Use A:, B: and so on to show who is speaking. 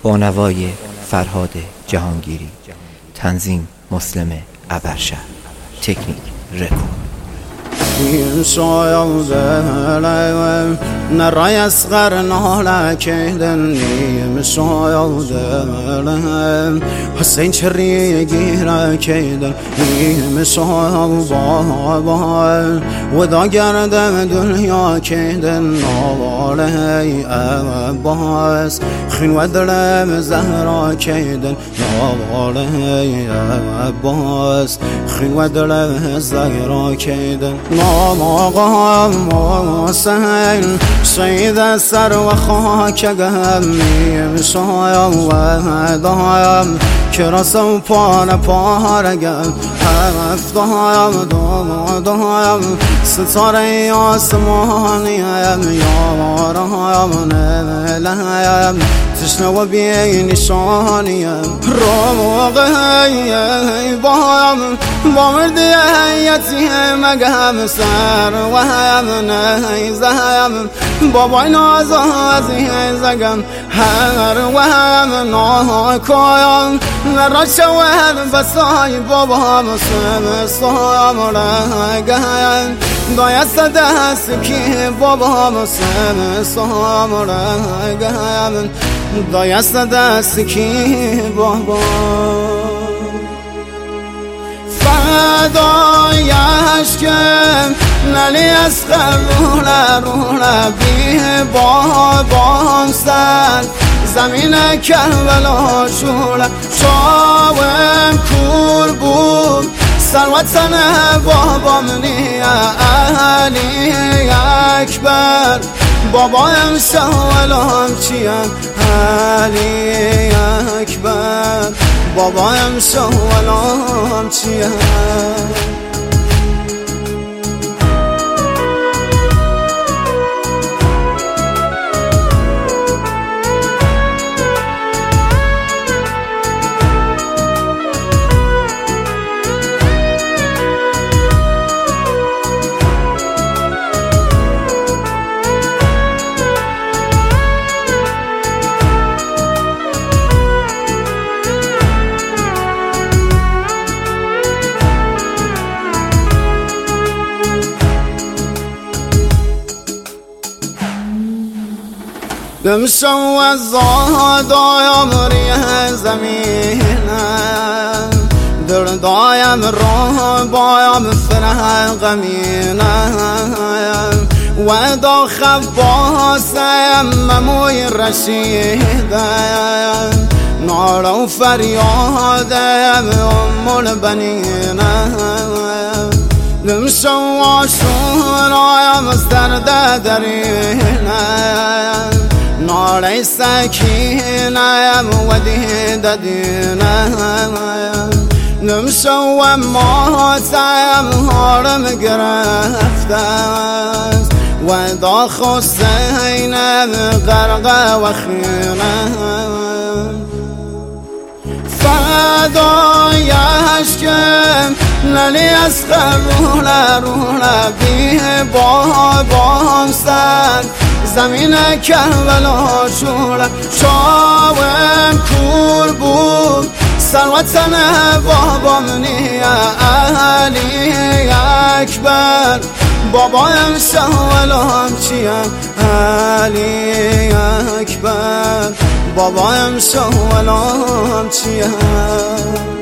A: با نوای فرهاد جهانگیری، تنظیم مسلم ابرشهر، تکنیک رکورد.
B: نرای اصغر ناله کهدنیم شایدن حسین چری گیره کهدن نیم شایدن ودا گردم دنیا کهدن نواله عباس خین و دلم زهرا کهدن نواله عباس خین و دلم زهرا کهدن نام آقا سهل شید سر و خاک گمیم شایم و دایم که رسم پارگم هفتایم دایم ستاره آسمانیم یارایم نلایم تشنه و بی نشانیم روغی بایم با مردی یتیم گم سر و هم نیزم بابای نازازی زگم هر و هم ناکایم نرا شود بسای بابا مسلم سایم رگم دایست دست که بابا مسلم سایم رگم دایست دست که بابا فدای عشقم نلی از روله بی بابام سر زمین کربلا شوله شاوم کور بود سروتن بابام نی علی اکبر بابایم شوالام چیم علی اکبر بابایم شوالام چیم دمشو از دایم ریه زمینم دردایم راه بایم فرح غمینم و دا خباسم مموی رشیدم نار و فریادم البنینم دمشو آشورایم از درد درینم نالی سکینم و دیدینم نمشو و ماتم هارم گرفتم و دا خسینم غرق و خینم فدای عشقم نلی از روله بی بابام سر زمین کربلا شوله شاوم کور بود سروتن بابام نی علی اکبر بابایم شوالام چیم علی اکبر بابایم شوالام چیم